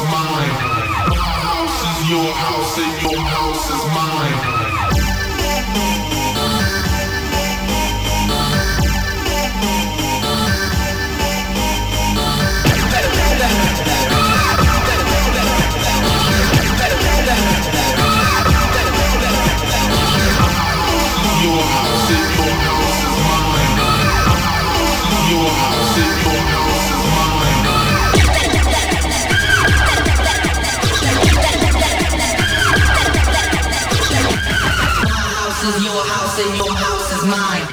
mine. My house is your house and your house is mine. Your house and your house is mine. Your house and your house is mine. My house is your house and your house is mine.